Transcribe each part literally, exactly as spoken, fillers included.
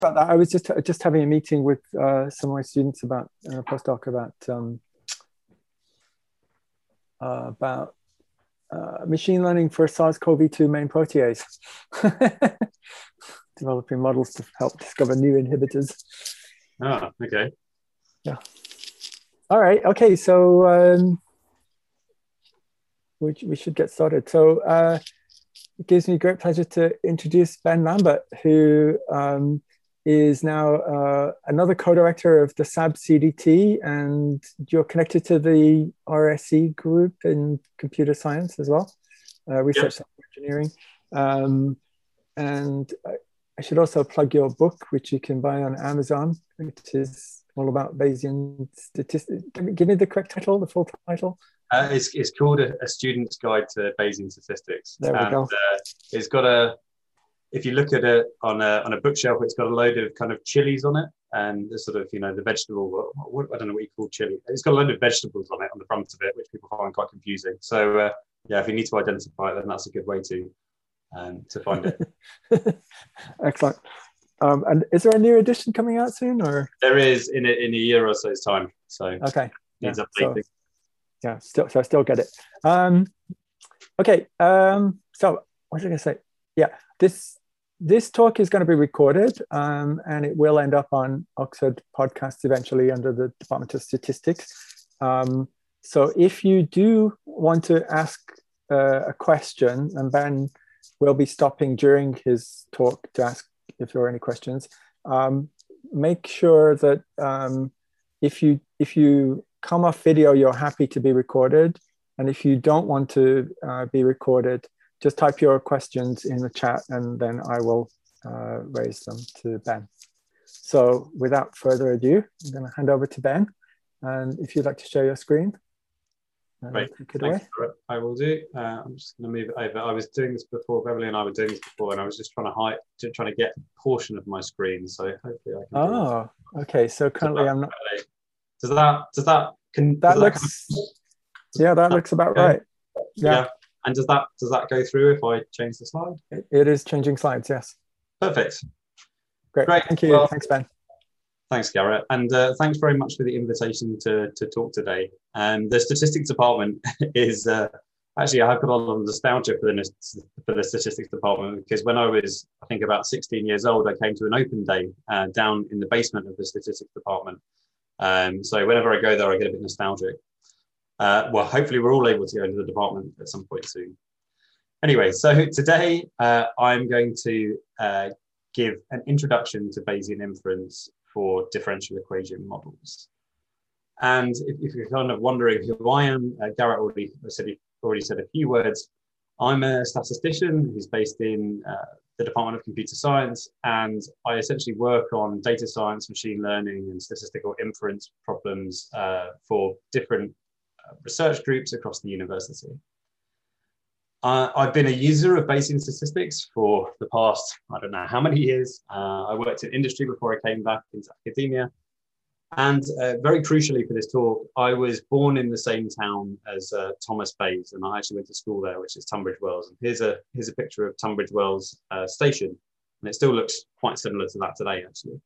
about that. I was just just having a meeting with uh, some of my students about uh, postdoc about um, uh, about uh, machine learning for SARS CoV two main protease, developing models to help discover new inhibitors. Ah, okay. Yeah. All right. Okay. So um, we we should get started. So uh, it gives me great pleasure to introduce Ben Lambert, who um, is now uh, another co-director of the S A B C D T, and you're connected to the R S E group in computer science as well, uh, research Yep. engineering. Um, and I, I should also plug your book, which you can buy on Amazon, which is all about Bayesian statistics. Give me, give me the correct title, the full title. Uh, it's, it's called a, a Student's Guide to Bayesian Statistics. There we and, go. Uh, it's got a, if you look at it on a, on a bookshelf, it's got a load of kind of chilies on it, and the sort of, you know, the vegetable, what, what, I don't know what you call chili. It's got a load of vegetables on it on the front of it, which people find quite confusing. So uh, yeah, if you need to identify it, then that's a good way to, um, to find it. Excellent. Um, and is there a new edition coming out soon, or? There is in a, in a year or so's time. So okay, needs yeah, updating. so, yeah, still, so I still get it. Um, okay, um, so what was I going to say? Yeah, this this talk is going to be recorded, um, and it will end up on Oxford Podcasts eventually under the Department of Statistics. Um, so if you do want to ask uh, a question, and Ben will be stopping during his talk to ask if there are any questions, um, make sure that um, if you if you come off video, you're happy to be recorded. And if you don't want to uh, be recorded, just type your questions in the chat and then I will uh, raise them to Ben. So without further ado, I'm going to hand over to Ben. And if you'd like to share your screen, uh, Right. take it Thanks away. for it. I will do. Uh, I'm just going to move it over. I was doing this before, Beverly and I were doing this before, and I was just trying to hide, trying to get a portion of my screen. So hopefully I can. Oh, okay. So currently I'm not. Does that, does that, can, that does looks, that kind of, yeah, that looks about okay? right. Yeah. yeah. And does that, does that go through if I change the slide? It, it is changing slides, yes. Perfect. Great. Great. Thank you. Well, thanks, Ben. Thanks, Garrett. And uh, thanks very much for the invitation to, to talk today. Um, the statistics department is, uh, actually, I have got a lot of nostalgia for the, for the statistics department, because when I was, I think, about sixteen years old, I came to an open day uh, down in the basement of the statistics department. Um, so whenever I go there, I get a bit nostalgic. Uh, well, hopefully we're all able to go into the department at some point soon. Anyway, so today uh, I'm going to uh, give an introduction to Bayesian inference for differential equation models. And if, if you're kind of wondering who I am, uh, Garrett already said, already said a few words. I'm a statistician who's based in uh, the Department of Computer Science, and I essentially work on data science, machine learning, and statistical inference problems uh, for different uh, research groups across the university. Uh, I've been a user of Bayesian statistics for the past, I don't know how many years. Uh, I worked in industry before I came back into academia. And uh, very crucially for this talk, I was born in the same town as uh, Thomas Bayes, and I actually went to school there, which is Tunbridge Wells. And here's a, here's a picture of Tunbridge Wells uh, station, and it still looks quite similar to that today, actually.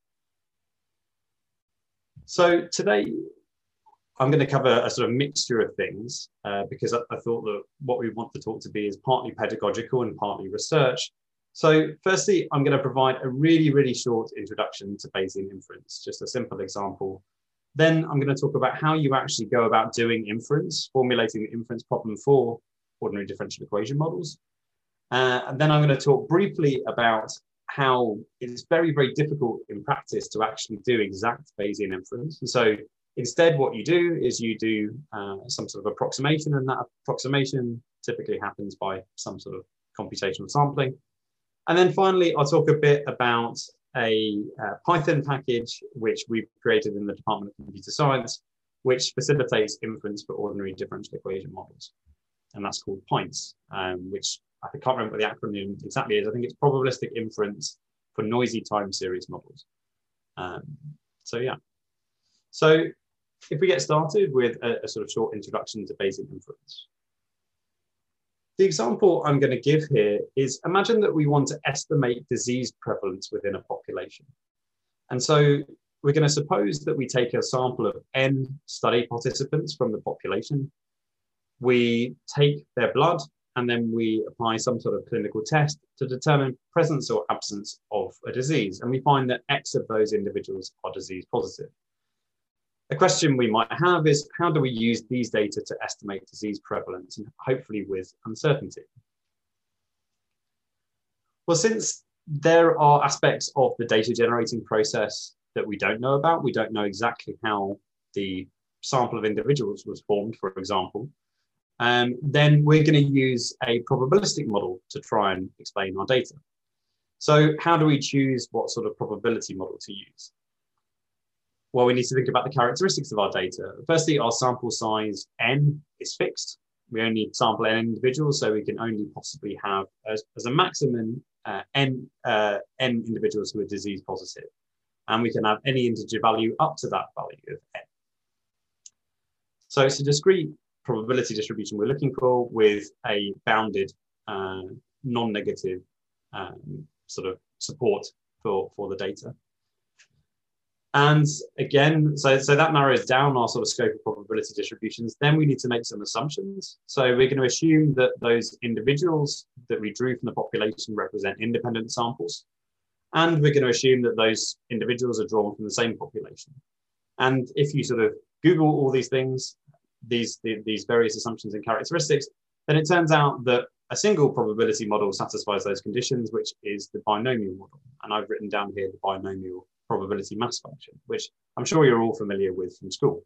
So today, I'm going to cover a sort of mixture of things uh, because I, I thought that what we want the talk to be is partly pedagogical and partly research. So firstly, I'm going to provide a really, really short introduction to Bayesian inference, just a simple example. Then I'm going to talk about how you actually go about doing inference, formulating the inference problem for ordinary differential equation models. Uh, and then I'm going to talk briefly about how it's very, very difficult in practice to actually do exact Bayesian inference. And so instead, what you do is you do uh, some sort of approximation, and that approximation typically happens by some sort of computational sampling. And then finally, I'll talk a bit about a uh, Python package, which we've created in the Department of Computer Science, which facilitates inference for ordinary differential equation models. And that's called PINTS, um, which I can't remember what the acronym exactly is. I think it's probabilistic inference for noisy time series models. Um, so yeah. So if we get started with a, a sort of short introduction to Bayesian inference. The example I'm going to give here is, imagine that we want to estimate disease prevalence within a population. And so we're going to suppose that we take a sample of N study participants from the population. We take their blood, and then we apply some sort of clinical test to determine presence or absence of a disease. And we find that X of those individuals are disease positive. A question we might have is, how do we use these data to estimate disease prevalence, and hopefully with uncertainty? Well, since there are aspects of the data generating process that we don't know about, we don't know exactly how the sample of individuals was formed, for example, um, then we're going to use a probabilistic model to try and explain our data. So how do we choose what sort of probability model to use? Well, we need to think about the characteristics of our data. Firstly, our sample size N is fixed. We only sample N individuals, so we can only possibly have, as, as a maximum, uh, N, uh, N individuals who are disease positive. And we can have any integer value up to that value of N. So it's a discrete probability distribution we're looking for with a bounded, uh, non-negative um, sort of support for, for the data. And again, so, so that narrows down our sort of scope of probability distributions. Then we need to make some assumptions. So we're going to assume that those individuals that we drew from the population represent independent samples. And we're going to assume that those individuals are drawn from the same population. And if you sort of Google all these things, these, the, these various assumptions and characteristics, then it turns out that a single probability model satisfies those conditions, which is the binomial model. And I've written down here the binomial probability mass function, which I'm sure you're all familiar with from school.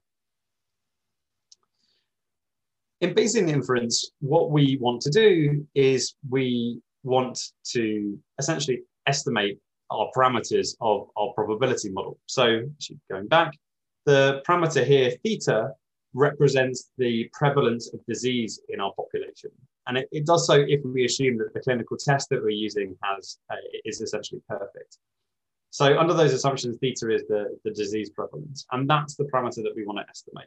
In Bayesian inference, what we want to do is we want to essentially estimate our parameters of our probability model. So going back, the parameter here, theta, represents the prevalence of disease in our population. And it, it does so if we assume that the clinical test that we're using has uh, is essentially perfect. So under those assumptions, theta is the, the disease prevalence, and that's the parameter that we want to estimate.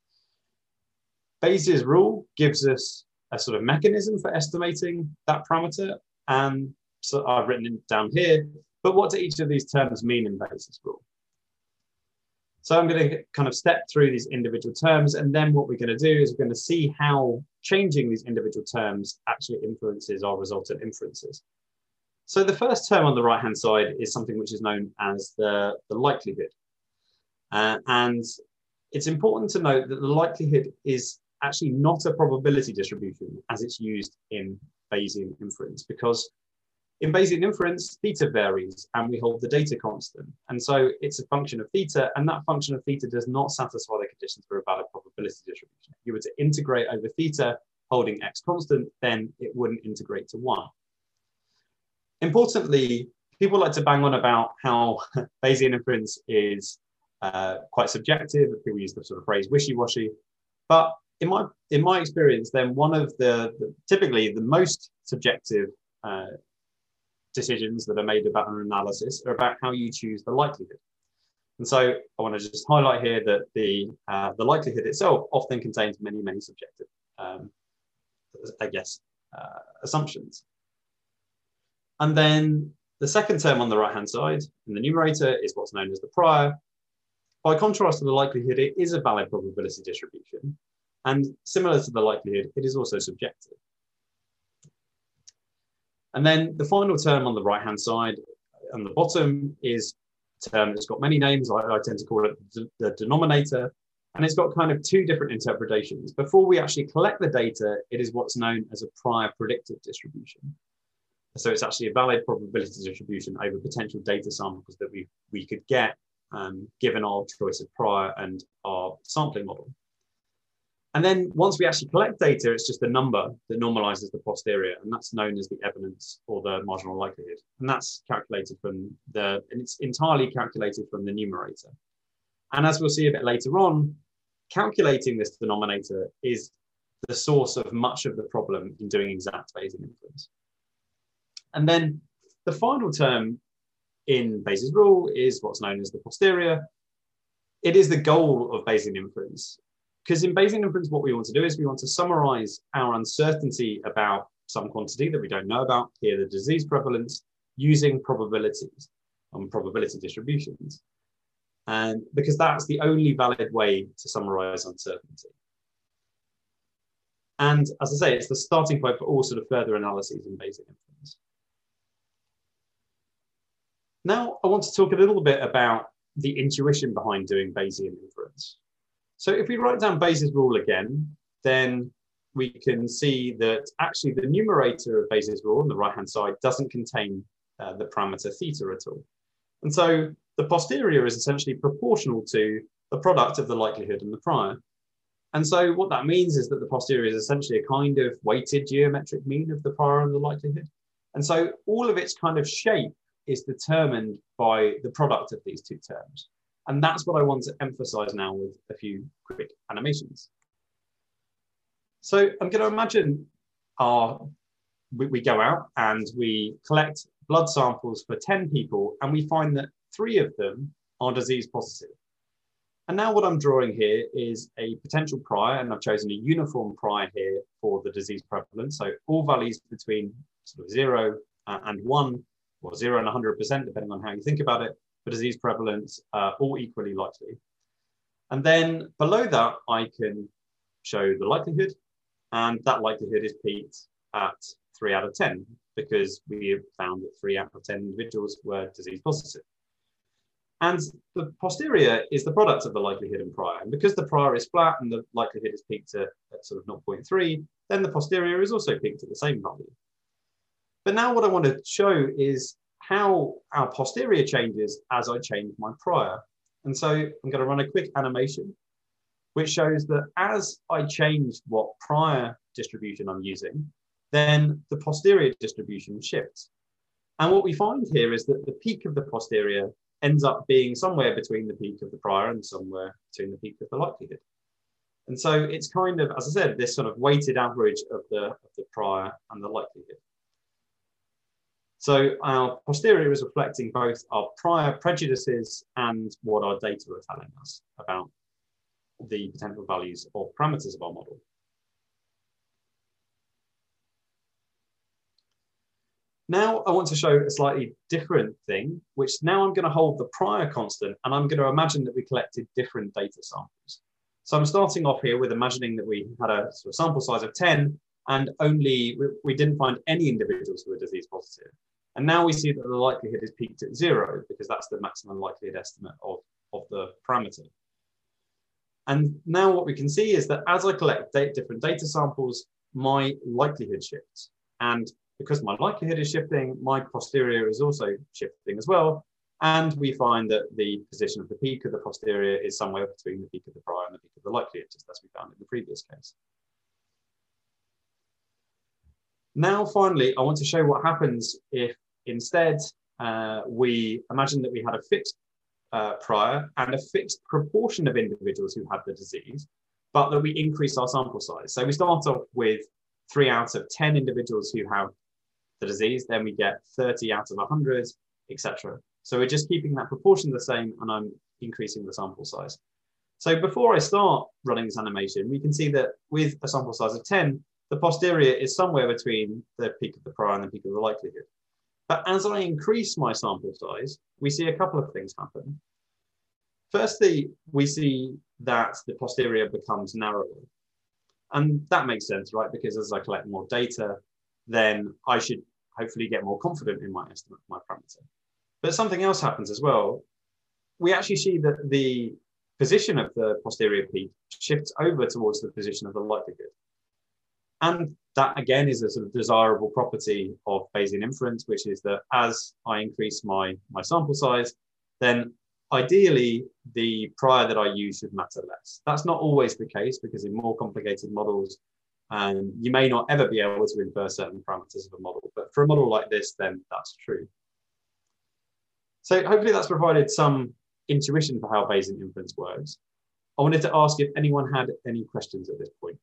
Bayes' rule gives us a sort of mechanism for estimating that parameter, and so I've written it down here, but what do each of these terms mean in Bayes' rule? So I'm going to kind of step through these individual terms, and then what we're going to do is we're going to see how changing these individual terms actually influences our resultant inferences. So the first term on the right-hand side is something which is known as the, the likelihood. Uh, and it's important to note that the likelihood is actually not a probability distribution as it's used in Bayesian inference, because in Bayesian inference, theta varies and we hold the data constant. And so it's a function of theta, and that function of theta does not satisfy the conditions for a valid probability distribution. If you were to integrate over theta holding x constant, then it wouldn't integrate to one. Importantly, people like to bang on about how Bayesian inference is uh, quite subjective. People use the sort of phrase wishy-washy. But in my, in my experience, then one of the, the typically the most subjective uh, decisions that are made about an analysis are about how you choose the likelihood. And so I want to just highlight here that the, uh, the likelihood itself often contains many, many subjective, um, I guess, uh, assumptions. And then the second term on the right-hand side in the numerator is what's known as the prior. By contrast to the likelihood, it is a valid probability distribution. And similar to the likelihood, it is also subjective. And then the final term on the right-hand side on the bottom is a term that's got many names. I, I tend to call it the denominator. And it's got kind of two different interpretations. Before we actually collect the data, it is what's known as a prior predictive distribution. So it's actually a valid probability distribution over potential data samples that we, we could get um, given our choice of prior and our sampling model. And then once we actually collect data, it's just a number that normalizes the posterior, and that's known as the evidence or the marginal likelihood. And that's calculated from the, and it's entirely calculated from the numerator. And as we'll see a bit later on, calculating this denominator is the source of much of the problem in doing exact Bayesian inference. And then the final term in Bayes' rule is what's known as the posterior. It is the goal of Bayesian inference, because in Bayesian inference, what we want to do is we want to summarize our uncertainty about some quantity that we don't know about, here the disease prevalence, using probabilities. on probability distributions. And because that's the only valid way to summarize uncertainty. And as I say, it's the starting point for all sort of further analyses in Bayesian inference. Now, I want to talk a little bit about the intuition behind doing Bayesian inference. So if we write down Bayes' rule again, then we can see that actually the numerator of Bayes' rule on the right-hand side doesn't contain uh, the parameter theta at all. And so the posterior is essentially proportional to the product of the likelihood and the prior. And so what that means is that the posterior is essentially a kind of weighted geometric mean of the prior and the likelihood. And so all of its kind of shape is determined by the product of these two terms. And that's what I want to emphasize now with a few quick animations. So I'm going to imagine our, we, we go out and we collect blood samples for ten people, and we find that three of them are disease positive. And now what I'm drawing here is a potential prior, and I've chosen a uniform prior here for the disease prevalence. So all values between sort of zero and one, or zero and one hundred percent, depending on how you think about it, for disease prevalence, uh, all equally likely. And then below that, I can show the likelihood, and that likelihood is peaked at three out of ten, because we have found that three out of ten individuals were disease positive. And the posterior is the product of the likelihood and prior. And because the prior is flat and the likelihood is peaked at, at sort of zero point three, then the posterior is also peaked at the same value. But now what I want to show is how our posterior changes as I change my prior. And so I'm going to run a quick animation, which shows that as I change what prior distribution I'm using, then the posterior distribution shifts. And what we find here is that the peak of the posterior ends up being somewhere between the peak of the prior and somewhere between the peak of the likelihood. And so it's kind of, as I said, this sort of weighted average of the, of the prior and the likelihood. So our posterior is reflecting both our prior prejudices and what our data are telling us about the potential values or parameters of our model. Now I want to show a slightly different thing, which now I'm going to hold the prior constant, and I'm going to imagine that we collected different data samples. So I'm starting off here with imagining that we had a sort of sample size of ten, and only we, we didn't find any individuals who were disease positive. And now we see that the likelihood is peaked at zero, because that's the maximum likelihood estimate of, of the parameter. And now what we can see is that as I collect data, different data samples, my likelihood shifts. And because my likelihood is shifting, my posterior is also shifting as well. And we find that the position of the peak of the posterior is somewhere between the peak of the prior and the peak of the likelihood, just as we found in the previous case. Now, finally, I want to show what happens if instead uh, we imagine that we had a fixed uh, prior and a fixed proportion of individuals who had the disease, but that we increase our sample size. So we start off with three out of ten individuals who have the disease, then we get thirty out of one hundred, et cetera. So we're just keeping that proportion the same, and I'm increasing the sample size. So before I start running this animation, we can see that with a sample size of ten, the posterior is somewhere between the peak of the prior and the peak of the likelihood. But as I increase my sample size, we see a couple of things happen. Firstly, we see that the posterior becomes narrower. And that makes sense, right? Because as I collect more data, then I should hopefully get more confident in my estimate of my parameter. But something else happens as well. We actually see that the position of the posterior peak shifts over towards the position of the likelihood. And that again is a sort of desirable property of Bayesian inference, which is that as I increase my, my sample size, then ideally the prior that I use should matter less. That's not always the case, because in more complicated models, um, you may not ever be able to infer certain parameters of a model. But for a model like this, then that's true. So hopefully that's provided some intuition for how Bayesian inference works. I wanted to ask if anyone had any questions at this point.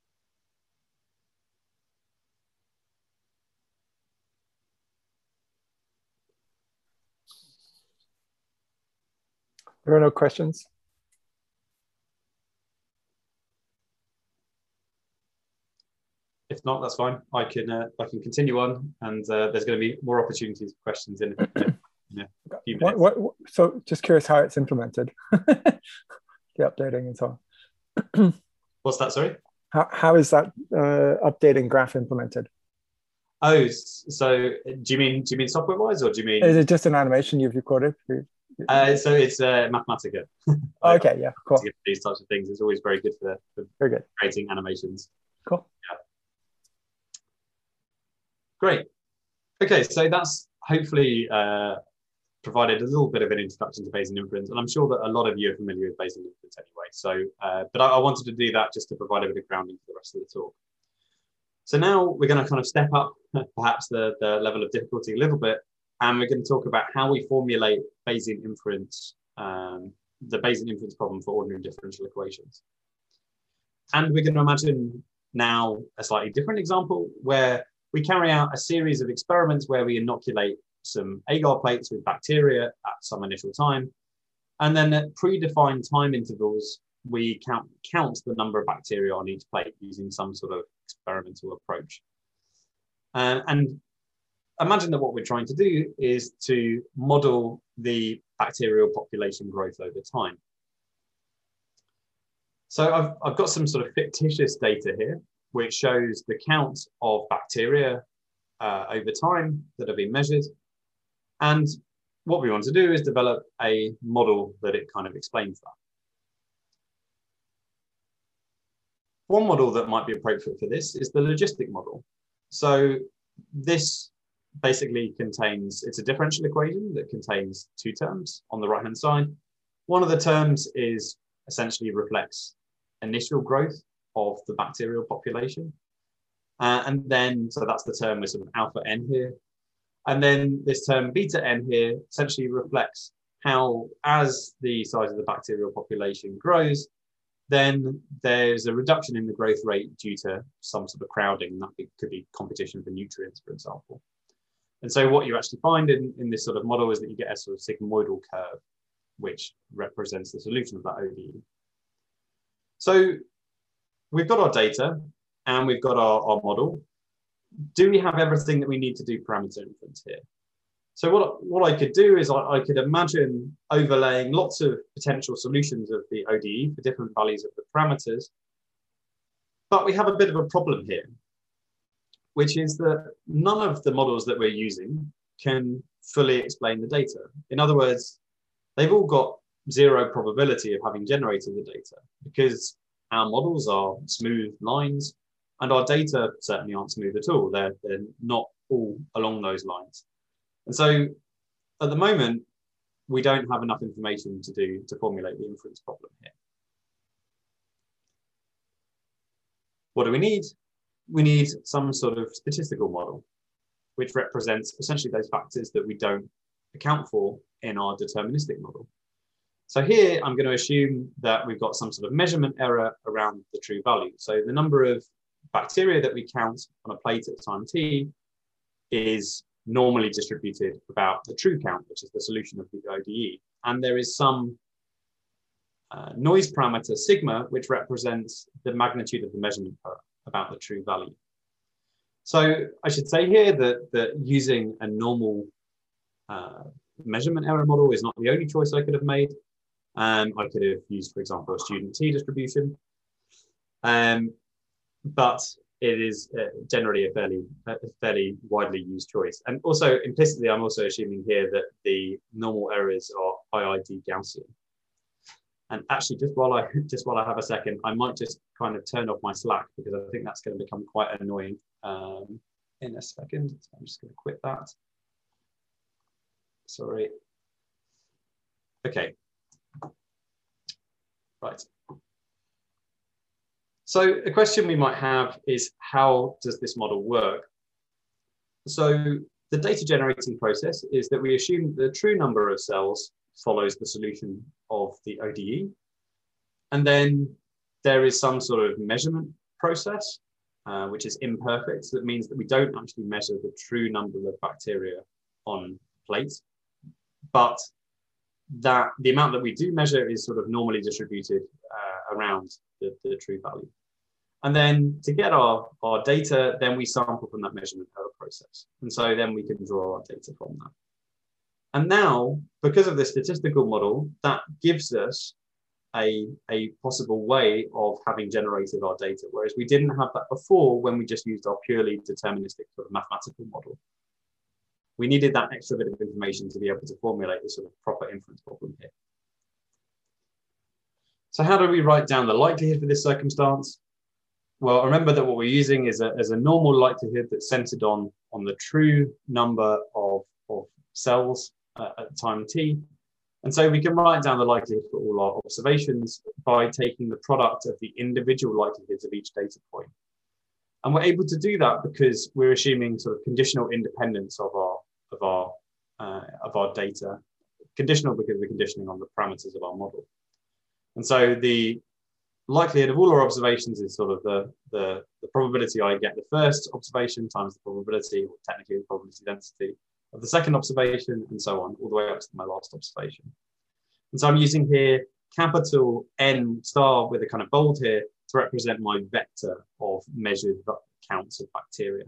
There are no questions. If not, that's fine. I can uh, I can continue on, and uh, there's going to be more opportunities for questions in, in, in a few minutes. What, what, so just curious how it's implemented, the updating and so on. What's that, sorry? How, how is that uh, updating graph implemented? Oh, so do you mean do you mean software wise, or do you mean? Is it just an animation you've recorded? Uh, so it's uh, Mathematica. Oh, okay, yeah, cool. These types of things, it's always very good for, for very good creating animations. Cool. Yeah. Great. Okay, so that's hopefully uh, provided a little bit of an introduction to Bayesian inference, and I'm sure that a lot of you are familiar with Bayesian inference anyway. So, uh, but I, I wanted to do that just to provide a bit of grounding for the rest of the talk. So now we're going to kind of step up perhaps the, the level of difficulty a little bit, and we're going to talk about how we formulate Bayesian inference, um, the Bayesian inference problem for ordinary differential equations. And we're going to imagine now a slightly different example where we carry out a series of experiments where we inoculate some agar plates with bacteria at some initial time. And then at predefined time intervals, we count, count the number of bacteria on each plate using some sort of experimental approach. Uh, and imagine that what we're trying to do is to model the bacterial population growth over time. So I've, I've got some sort of fictitious data here, which shows the count of bacteria uh, over time that have been measured. And what we want to do is develop a model that it kind of explains that. One model that might be appropriate for this is the logistic model. So this basically contains, it's a differential equation that contains two terms on the right-hand side. One of the terms is essentially reflects initial growth of the bacterial population. Uh, and then, so that's the term with sort of alpha n here. And then this term beta n here essentially reflects how, as the size of the bacterial population grows, then there's a reduction in the growth rate due to some sort of crowding. That could be competition for nutrients, for example. And so what you actually find in, in this sort of model is that you get a sort of sigmoidal curve, which represents the solution of that O D E. So we've got our data and we've got our, our model. Do we have everything that we need to do parameter inference here? So what, what I could do is I, I could imagine overlaying lots of potential solutions of the O D E for different values of the parameters. But we have a bit of a problem here, which is that none of the models that we're using can fully explain the data. In other words, they've all got zero probability of having generated the data because our models are smooth lines and our data certainly aren't smooth at all. They're, they're not all along those lines. And so at the moment, we don't have enough information to do to formulate the inference problem here. What do we need? We need some sort of statistical model, which represents essentially those factors that we don't account for in our deterministic model. So here, I'm going to assume that we've got some sort of measurement error around the true value. So the number of bacteria that we count on a plate at time t is normally distributed about the true count, which is the solution of the O D E. And there is some uh, noise parameter sigma, which represents the magnitude of the measurement error about the true value. So I should say here that, that using a normal uh, measurement error model is not the only choice I could have made. Um, I could have used, for example, a student t distribution. Um, but it is uh, generally a fairly, a fairly widely used choice. And also implicitly, I'm also assuming here that the normal errors are I I D Gaussian. And actually, just while I just while I have a second, I might just kind of turn off my Slack because I think that's going to become quite annoying um, in a second. So I'm just going to quit that. Sorry. Okay. Right. So a question we might have is, how does this model work? So the data generating process is that we assume the true number of cells follows the solution of the O D E. And then there is some sort of measurement process, uh, which is imperfect. So that means that we don't actually measure the true number of bacteria on plates, but that the amount that we do measure is sort of normally distributed uh, around the, the true value. And then to get our, our data, then we sample from that measurement error process. And so then we can draw our data from that. And now, because of this statistical model, that gives us a, a possible way of having generated our data, whereas we didn't have that before when we just used our purely deterministic sort of mathematical model. We needed that extra bit of information to be able to formulate the sort of proper inference problem here. So how do we write down the likelihood for this circumstance? Well, remember that what we're using is a, is a normal likelihood that's centered on, on the true number of, of cells uh, at time t. And so we can write down the likelihood for all our observations by taking the product of the individual likelihoods of each data point. And we're able to do that because we're assuming sort of conditional independence of our, of our, uh, of our data. Conditional because we're conditioning on the parameters of our model. And so the likelihood of all our observations is sort of the, the, the probability I get the first observation times the probability, or technically the probability density of the second observation, and so on, all the way up to my last observation. And so I'm using here capital N star with a kind of bold here to represent my vector of measured counts of bacteria.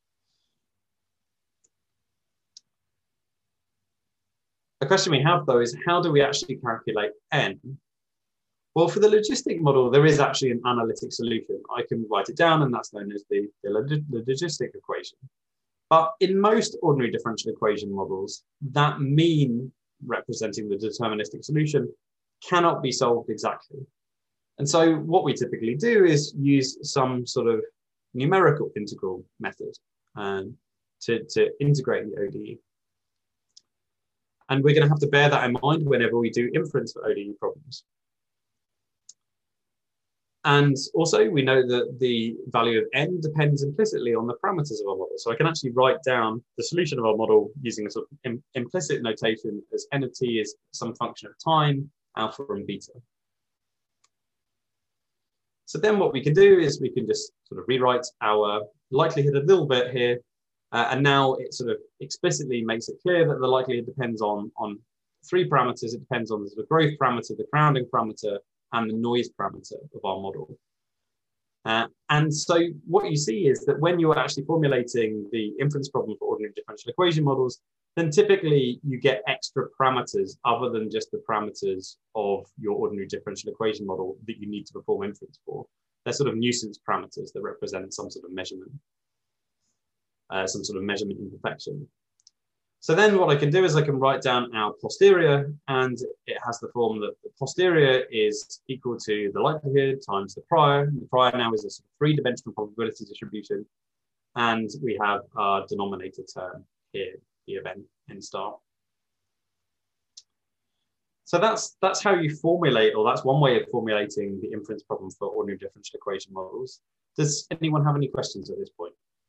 The question we have, though, is how do we actually calculate N? Well, for the logistic model, there is actually an analytic solution. I can write it down, and that's known as the, the, the logistic equation. But in most ordinary differential equation models, that mean representing the deterministic solution cannot be solved exactly. And so what we typically do is use some sort of numerical integral method um, to, to integrate the O D E. And we're going to have to bear that in mind whenever we do inference for O D E problems. And also, we know that the value of N depends implicitly on the parameters of our model. So I can actually write down the solution of our model using a sort of im implicit notation as N of t is some function of time, alpha and beta. So then what we can do is we can just sort of rewrite our likelihood a little bit here. Uh, and now it sort of explicitly makes it clear that the likelihood depends on, on three parameters. It depends on the sort of growth parameter, the crowding parameter, and the noise parameter of our model. Uh, and so what you see is that when you're actually formulating the inference problem for ordinary differential equation models, then typically you get extra parameters other than just the parameters of your ordinary differential equation model that you need to perform inference for. They're sort of nuisance parameters that represent some sort of measurement, uh, some sort of measurement imperfection. So then what I can do is I can write down our posterior, and it has the form that the posterior is equal to the likelihood times the prior. And the prior now is a sort of three-dimensional probability distribution. And we have our denominator term here, E of n, n star. So that's, that's how you formulate, or that's one way of formulating the inference problem for ordinary differential equation models. Does anyone have any questions at this point?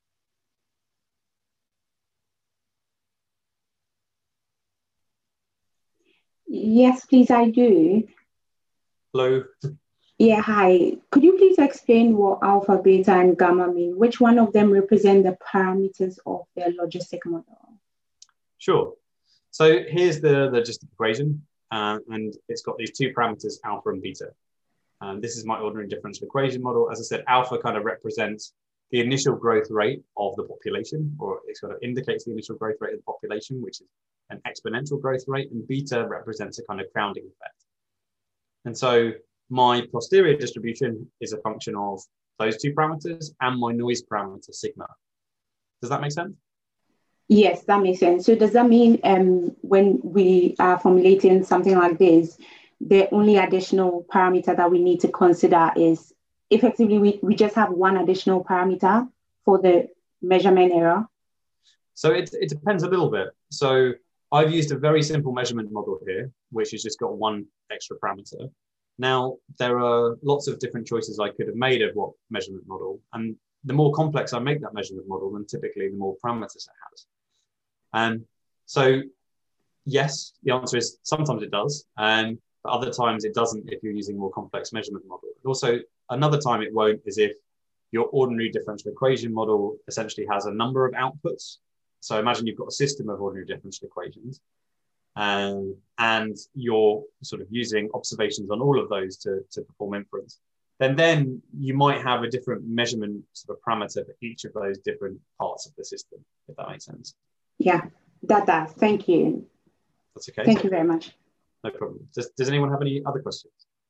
Yes, please, I do. Hello. Yeah, hi. Could you please explain what alpha, beta, and gamma mean? Which one of them represent the parameters of the logistic model? Sure. So here's the logistic equation, uh, and it's got these two parameters, alpha and beta. And this is my ordinary differential equation model. As I said, alpha kind of represents the initial growth rate of the population, or it sort of indicates the initial growth rate of the population, which is an exponential growth rate, and beta represents a kind of crowding effect. And so my posterior distribution is a function of those two parameters and my noise parameter sigma. Does that make sense? Yes, that makes sense. So does that mean um, when we are formulating something like this, the only additional parameter that we need to consider is effectively we, we just have one additional parameter for the measurement error? So it, it depends a little bit. So I've used a very simple measurement model here, which has just got one extra parameter. Now, there are lots of different choices I could have made of what measurement model. And the more complex I make that measurement model, then typically the more parameters it has. And so, yes, the answer is sometimes it does. And but other times it doesn't if you're using a more complex measurement model. And also, another time it won't is if your ordinary differential equation model essentially has a number of outputs. So imagine you've got a system of ordinary differential equations, um, and you're sort of using observations on all of those to, to perform inference. Then, then you might have a different measurement sort of parameter for each of those different parts of the system, if that makes sense. Yeah, that does. Thank you. That's okay. Thank you very much. No problem. Does, does anyone have any other questions?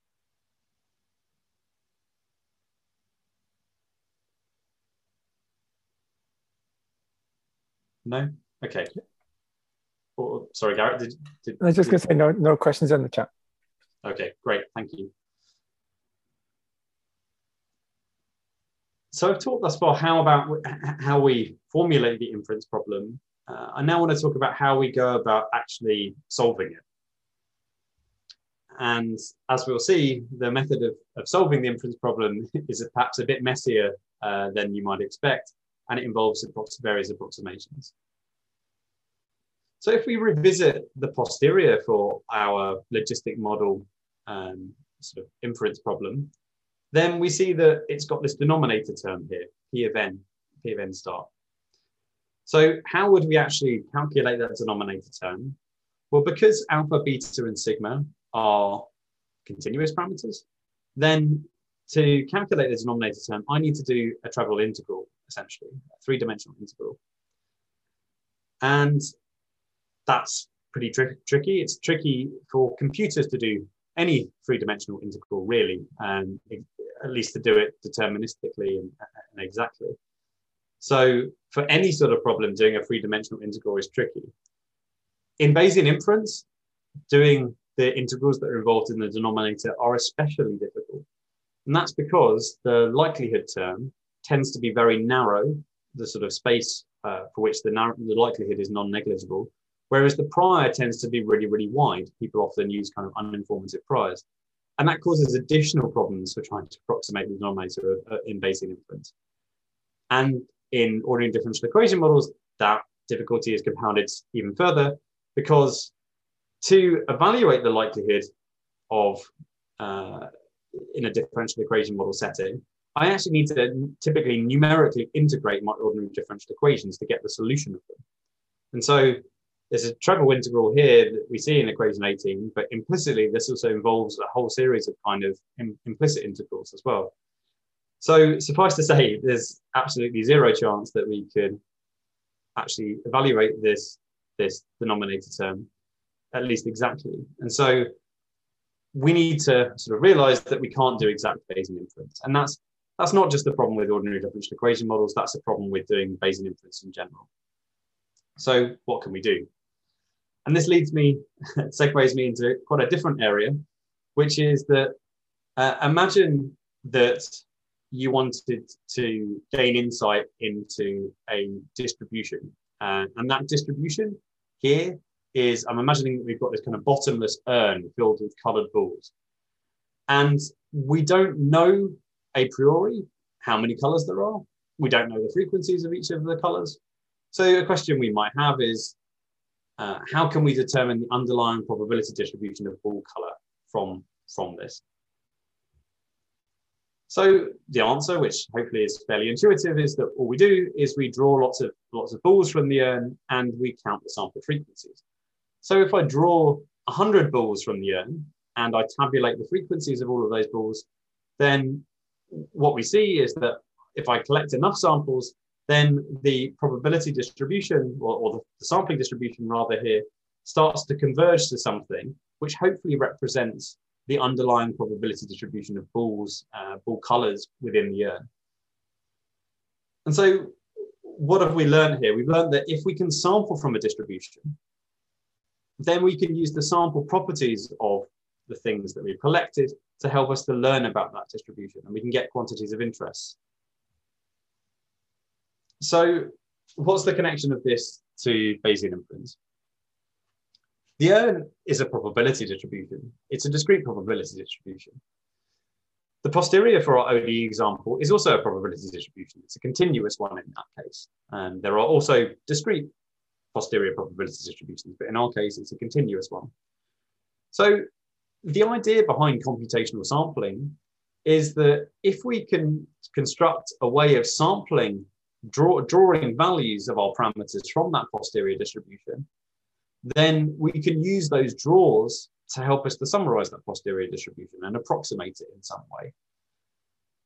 No? Okay. Oh, sorry, Garrett, did, did I was just did, going to say no, no questions in the chat. Okay, great, thank you. So I've talked thus far how about how we formulate the inference problem. Uh, I now want to talk about how we go about actually solving it. And as we'll see, the method of, of solving the inference problem is perhaps a bit messier uh, than you might expect, and it involves various approximations. So if we revisit the posterior for our logistic model um, sort of inference problem, then we see that it's got this denominator term here, P of n, P of n star. So how would we actually calculate that denominator term? Well, because alpha, beta, and sigma are continuous parameters, then to calculate the denominator term, I need to do a travel integral, essentially, a three-dimensional integral. And that's pretty tri tricky. It's tricky for computers to do any three-dimensional integral, really, and at least to do it deterministically and, and exactly. So for any sort of problem, doing a three-dimensional integral is tricky. In Bayesian inference, doing the integrals that are involved in the denominator are especially difficult. And that's because the likelihood term tends to be very narrow, the sort of space uh, for which the, the likelihood is non-negligible, whereas the prior tends to be really, really wide. People often use kind of uninformative priors. And that causes additional problems for trying to approximate the denominator uh, in Bayesian inference. And in ordinary differential equation models, that difficulty is compounded even further, because to evaluate the likelihood of, uh, in a differential equation model setting, I actually need to typically numerically integrate my ordinary differential equations to get the solution of them. And so there's a treble integral here that we see in equation eighteen, but implicitly this also involves a whole series of kind of im implicit integrals as well. So suffice to say, there's absolutely zero chance that we could actually evaluate this, this denominator term, at least exactly. And so we need to sort of realize that we can't do exact Bayesian inference. And that's, that's not just the problem with ordinary differential equation models, that's a problem with doing Bayesian inference in general. So what can we do? And this leads me, segues me into quite a different area, which is that uh, imagine that you wanted to gain insight into a distribution. Uh, and that distribution here is, I'm imagining that we've got this kind of bottomless urn filled with colored balls. And we don't know a priori how many colors there are. We don't know the frequencies of each of the colors. So a question we might have is, uh, how can we determine the underlying probability distribution of ball color from, from this? So the answer, which hopefully is fairly intuitive, is that all we do is we draw lots of, lots of balls from the urn and we count the sample frequencies. So if I draw one hundred balls from the urn and I tabulate the frequencies of all of those balls, then what we see is that if I collect enough samples, then the probability distribution, or, or the, the sampling distribution rather here, starts to converge to something which hopefully represents the underlying probability distribution of balls, uh, ball colors within the urn. And so what have we learned here? We've learned that if we can sample from a distribution, then we can use the sample properties of the things that we've collected to help us to learn about that distribution, and we can get quantities of interest. So what's the connection of this to Bayesian inference? The urn is a probability distribution. It's a discrete probability distribution. The posterior for our O D E example is also a probability distribution. It's a continuous one in that case. And there are also discrete posterior probability distributions, but in our case, it's a continuous one. So the idea behind computational sampling is that if we can construct a way of sampling, draw, drawing values of our parameters from that posterior distribution, then we can use those draws to help us to summarize that posterior distribution and approximate it in some way.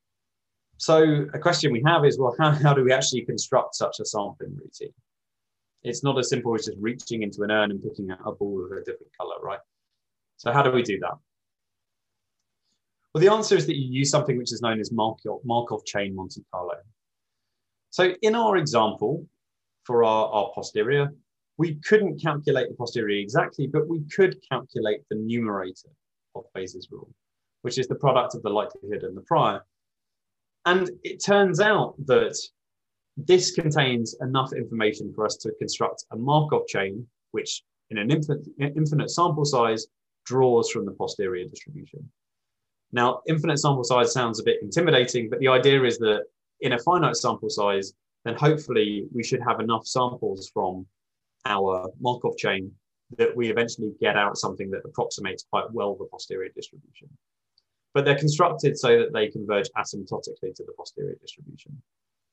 So a question we have is, well, how, how do we actually construct such a sampling routine? It's not as simple as just reaching into an urn and picking out a ball of a different color, right? So how do we do that? Well, the answer is that you use something which is known as Markov, Markov chain Monte Carlo. So in our example, for our, our posterior, we couldn't calculate the posterior exactly, but we could calculate the numerator of Bayes' rule, which is the product of the likelihood and the prior. And it turns out that this contains enough information for us to construct a Markov chain, which in an infinite, infinite sample size draws from the posterior distribution. Now, infinite sample size sounds a bit intimidating, but the idea is that in a finite sample size, then hopefully we should have enough samples from our Markov chain that we eventually get out something that approximates quite well the posterior distribution. But they're constructed so that they converge asymptotically to the posterior distribution.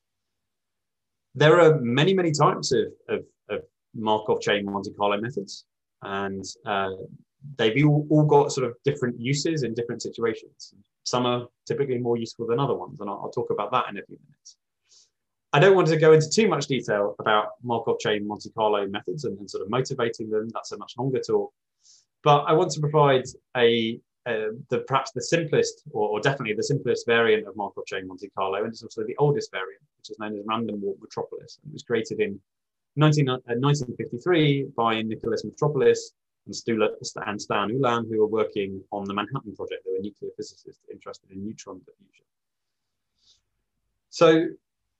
There are many, many types of, of, of Markov chain Monte Carlo methods, and uh, they've all, all got sort of different uses in different situations. Some are typically more useful than other ones, and I'll, I'll talk about that in a few minutes. I don't want to go into too much detail about Markov chain Monte Carlo methods and, and sort of motivating them. That's a much longer talk. But I want to provide a, a the perhaps the simplest, or, or definitely the simplest variant of Markov chain Monte Carlo, and it's also the oldest variant, which is known as random walk metropolis. It was created in nineteen fifty-three by Nicholas Metropolis and, Stula, and Stan Ulam, who were working on the Manhattan Project. They were nuclear physicists interested in neutron diffusion. So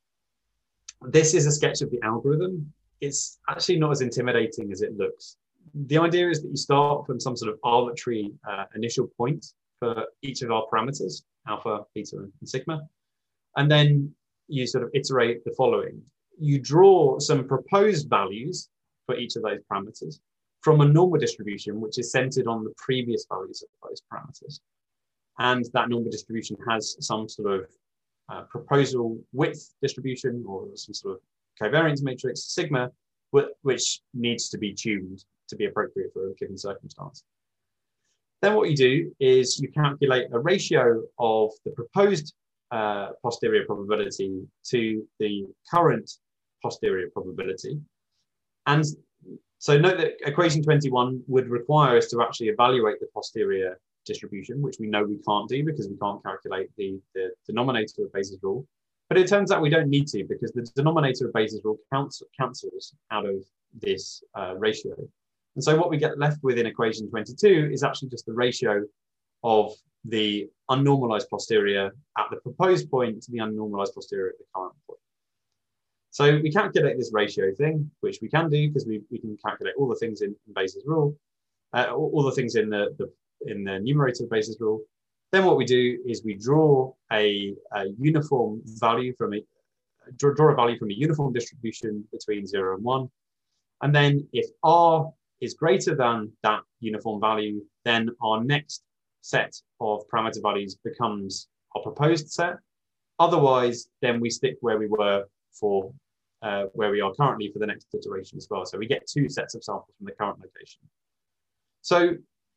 this is a sketch of the algorithm. It's actually not as intimidating as it looks. The idea is that you start from some sort of arbitrary uh, initial point for each of our parameters, alpha, beta, and sigma. And then you sort of iterate the following. You draw some proposed values for each of those parameters from a normal distribution, which is centered on the previous values of those parameters. And that normal distribution has some sort of uh, proposal width distribution or some sort of covariance matrix, sigma, which needs to be tuned to be appropriate for a given circumstance. Then what you do is you calculate a ratio of the proposed uh, posterior probability to the current posterior probability. And so note that equation twenty-one would require us to actually evaluate the posterior distribution, which we know we can't do because we can't calculate the, the denominator of Bayes' rule. But it turns out we don't need to, because the denominator of Bayes' rule counts, cancels out of this uh, ratio. And so what we get left with in equation twenty-two is actually just the ratio of the unnormalized posterior at the proposed point to the unnormalized posterior at the current point. So we calculate this ratio thing, which we can do because we, we can calculate all the things in, in Bayes' rule, uh, all, all the things in the, the in the numerator of Bayes' rule. Then what we do is we draw a, a uniform value from a draw, draw a value from a uniform distribution between zero and one. And then if R is greater than that uniform value, then our next set of parameter values becomes our proposed set. Otherwise, then we stick where we were for uh, where we are currently for the next iteration as well. So we get two sets of samples from the current location. So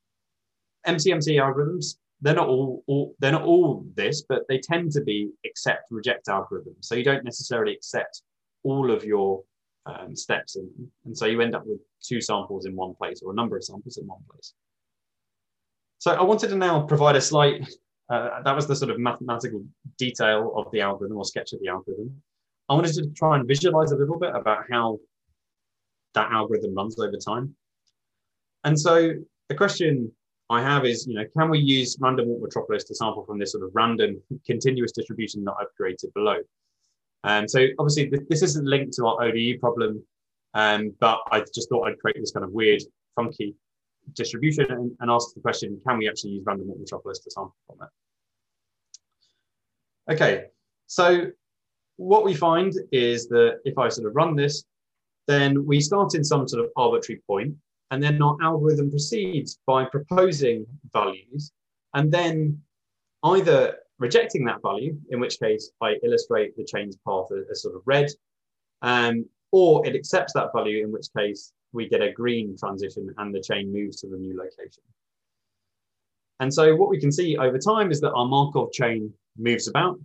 M C M C algorithms, they're not all, all they're not all this, but they tend to be accept reject algorithms. So you don't necessarily accept all of your um, steps in them. And so you end up with two samples in one place or a number of samples in one place. So I wanted to now provide a slight, uh, that was the sort of mathematical detail of the algorithm or sketch of the algorithm. I wanted to try and visualize a little bit about how that algorithm runs over time. And so the question I have is, you know, can we use random walk metropolis to sample from this sort of random continuous distribution that I've created below? And so obviously th this isn't linked to our O D E problem, um, but I just thought I'd create this kind of weird, funky distribution and, and ask the question, can we actually use random walk metropolis to sample from it? Okay, so what we find is that if I sort of run this, then we start in some sort of arbitrary point, and then our algorithm proceeds by proposing values and then either rejecting that value, in which case I illustrate the chain's path as, as sort of red, um, or it accepts that value, in which case we get a green transition and the chain moves to the new location. And so what we can see over time is that our Markov chain moves about,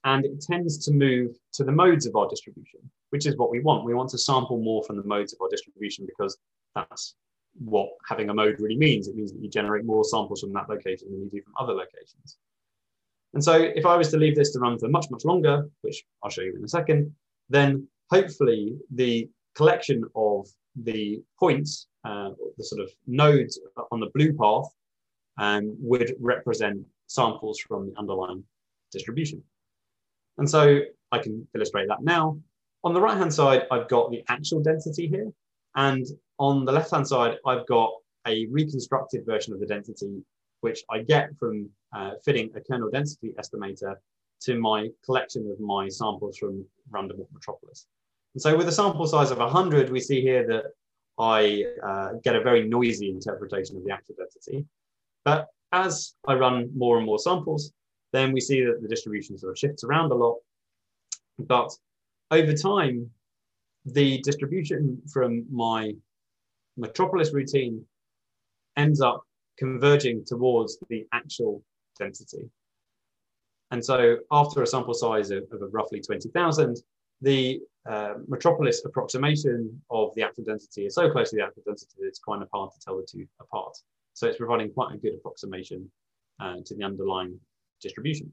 and it tends to move to the modes of our distribution, which is what we want. We want to sample more from the modes of our distribution because that's what having a mode really means. It means that you generate more samples from that location than you do from other locations. And so if I was to leave this to run for much, much longer, which I'll show you in a second, then hopefully the collection of the points, uh, the sort of nodes on the blue path, um, would represent samples from the underlying distribution. And so I can illustrate that now. On the right-hand side, I've got the actual density here. And on the left-hand side, I've got a reconstructed version of the density, which I get from uh, fitting a kernel density estimator to my collection of my samples from Random Walk Metropolis. And so with a sample size of one hundred, we see here that I uh, get a very noisy interpretation of the actual density. But as I run more and more samples, then we see that the distribution sort of shifts around a lot. But over time, the distribution from my Metropolis routine ends up converging towards the actual density. And so after a sample size of, of roughly twenty thousand, the uh, Metropolis approximation of the actual density is so close to the actual density that it's kind of hard to tell the two apart. So it's providing quite a good approximation uh, to the underlying distribution.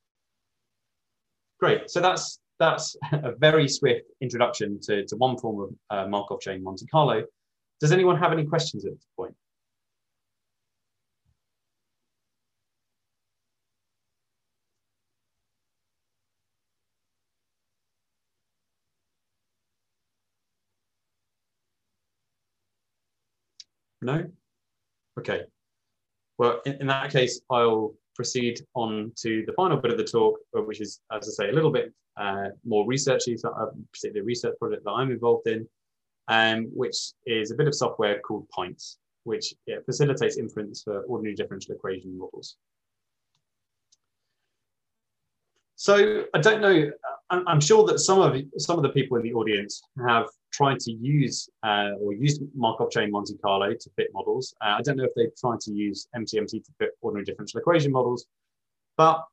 Great, so that's that's a very swift introduction to, to one form of uh, Markov chain Monte Carlo. Does anyone have any questions at this point? No? Okay. Well, in, in that case, I'll proceed on to the final bit of the talk, which is, as I say, a little bit uh, more researchy, so a particular research project that I'm involved in, um, which is a bit of software called Pints, which yeah, facilitates inference for ordinary differential equation models. So I don't know, I'm sure that some of some of the people in the audience have tried to use uh, or used Markov chain Monte Carlo to fit models. Uh, I don't know if they've tried to use M C M T to fit ordinary differential equation models, but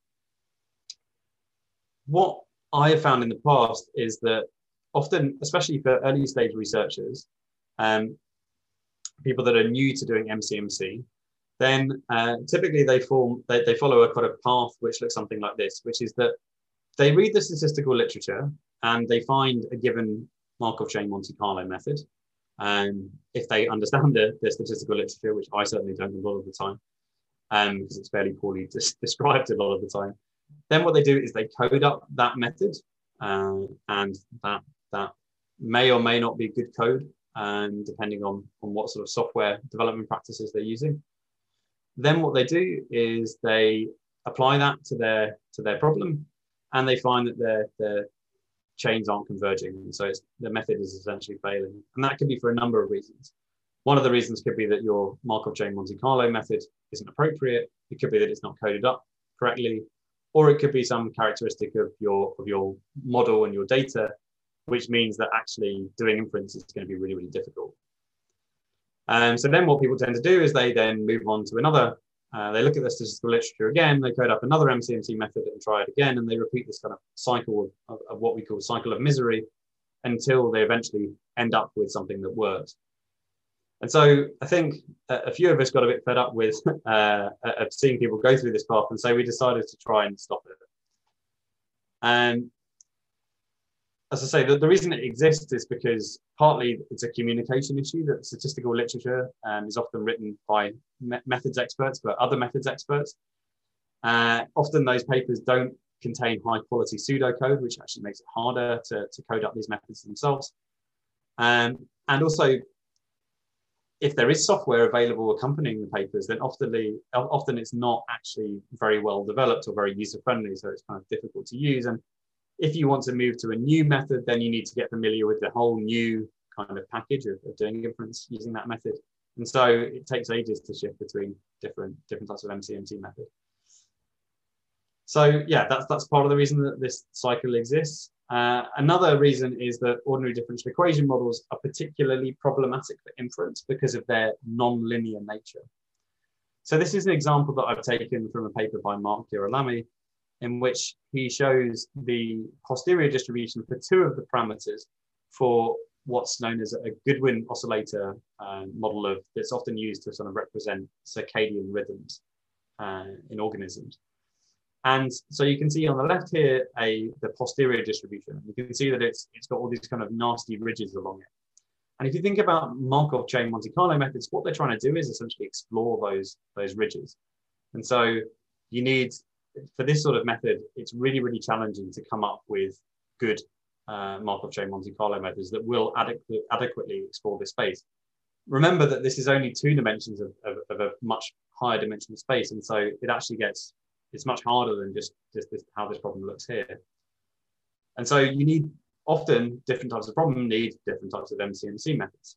what I have found in the past is that often, especially for early stage researchers, um, people that are new to doing M C M C, then uh, typically they form they, they follow a kind of path which looks something like this, which is that they read the statistical literature and they find a given Markov chain Monte Carlo method. Um, if they understand the, the statistical literature, which I certainly don't a lot of the time, um, because it's fairly poorly described a lot of the time, then what they do is they code up that method, uh, and that that may or may not be good code, um, depending on, on what sort of software development practices they're using. Then what they do is they apply that to their to their problem, and they find that their their chains aren't converging, and so it's, the method is essentially failing. And that could be for a number of reasons. One of the reasons could be that your Markov chain Monte Carlo method isn't appropriate. It could be that it's not coded up correctly, or it could be some characteristic of your of your model and your data, which means that actually doing inference is going to be really, really difficult. And um, so then what people tend to do is they then move on to another, uh, they look at the statistical literature again, they code up another M C M T method and try it again, and they repeat this kind of cycle of, of, of what we call cycle of misery until they eventually end up with something that works. And so I think a few of us got a bit fed up with uh, of seeing people go through this path, and so we decided to try and stop it. And as I say, the, the reason it exists is because partly it's a communication issue, that statistical literature um, is often written by me methods experts, but other methods experts. Uh, often those papers don't contain high quality pseudocode, which actually makes it harder to, to code up these methods themselves. Um, and also, if there is software available accompanying the papers, then often, the, often it's not actually very well developed or very user friendly, so it's kind of difficult to use. And if you want to move to a new method, then you need to get familiar with the whole new kind of package of, of doing inference using that method. And so it takes ages to shift between different, different types of M C M T method. So yeah, that's, that's part of the reason that this cycle exists. Uh, another reason is that ordinary differential equation models are particularly problematic for inference because of their non-linear nature. So this is an example that I've taken from a paper by Mark Girolami, in which he shows the posterior distribution for two of the parameters for what's known as a Goodwin oscillator uh, model of that's often used to sort of represent circadian rhythms uh, in organisms. And so you can see on the left here a the posterior distribution. You can see that it's it's got all these kind of nasty ridges along it. And if you think about Markov chain Monte Carlo methods, what they're trying to do is essentially explore those those ridges. And so you need, for this sort of method, it's really really challenging to come up with good uh, Markov chain Monte Carlo methods that will adequately adequately explore this space. Remember that this is only two dimensions of, of, of a much higher dimensional space, and so it actually gets it's much harder than just, just this, how this problem looks here. And so you need, often different types of problem need different types of M C M C methods.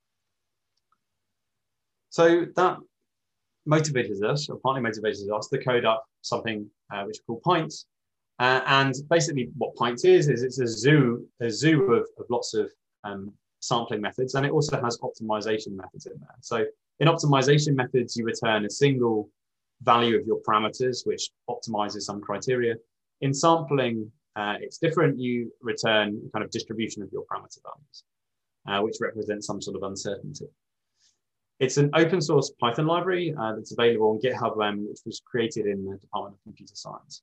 So that motivated us, or partly motivated us, to code up something uh, which we call Pints. Uh, and basically what Pints is, is it's a zoo, a zoo of, of lots of um, sampling methods, and it also has optimization methods in there. So in optimization methods, you return a single value of your parameters, which optimizes some criteria. In sampling, uh, it's different. You return kind of distribution of your parameter values, uh, which represents some sort of uncertainty. It's an open source Python library uh, that's available on GitHub, um, which was created in the Department of Computer Science.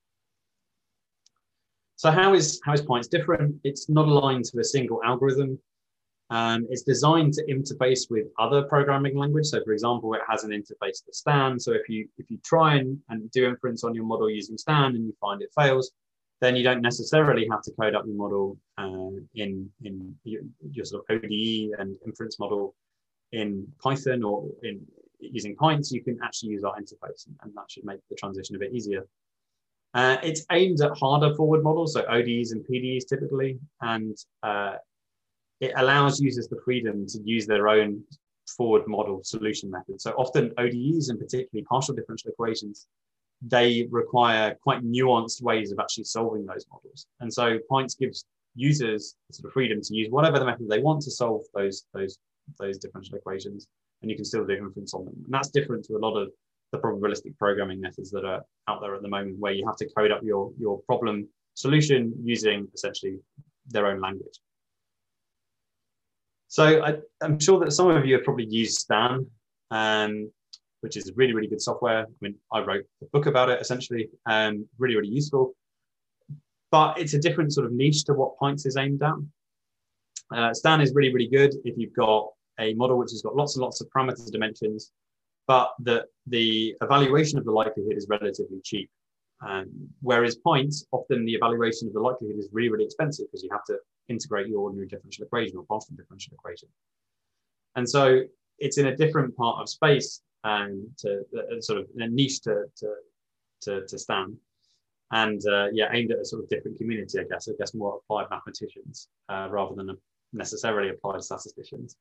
So how is, how is Pints different? It's not aligned to a single algorithm. Um, it's designed to interface with other programming language. So for example, it has an interface to Stan. So if you if you try and, and do inference on your model using Stan and you find it fails, then you don't necessarily have to code up your model uh, in, in your, your sort of O D E and inference model in Python or in using Pints. You can actually use our interface, and, and that should make the transition a bit easier. Uh, it's aimed at harder forward models, so O D Es and P D Es typically, and uh, it allows users the freedom to use their own forward model solution method. So often O D Es, and particularly partial differential equations, they require quite nuanced ways of actually solving those models. And so Pints gives users the sort of freedom to use whatever the method they want to solve those, those, those differential equations, and you can still do inference on them. And that's different to a lot of the probabilistic programming methods that are out there at the moment, where you have to code up your, your problem solution using essentially their own language. So I, I'm sure that some of you have probably used Stan, um, which is really, really good software. I mean, I wrote a book about it, essentially, um, really, really useful. But it's a different sort of niche to what Pints is aimed at. Uh, Stan is really, really good if you've got a model which has got lots and lots of parameter dimensions, but the, the evaluation of the likelihood is relatively cheap. Um, whereas Pints, often the evaluation of the likelihood is really, really expensive because you have to integrate your ordinary differential equation or partial differential equation. And so it's in a different part of space and to uh, sort of in a niche to, to, to, to Stan. And uh, yeah, aimed at a sort of different community, I guess, I guess more applied mathematicians uh, rather than necessarily applied statisticians.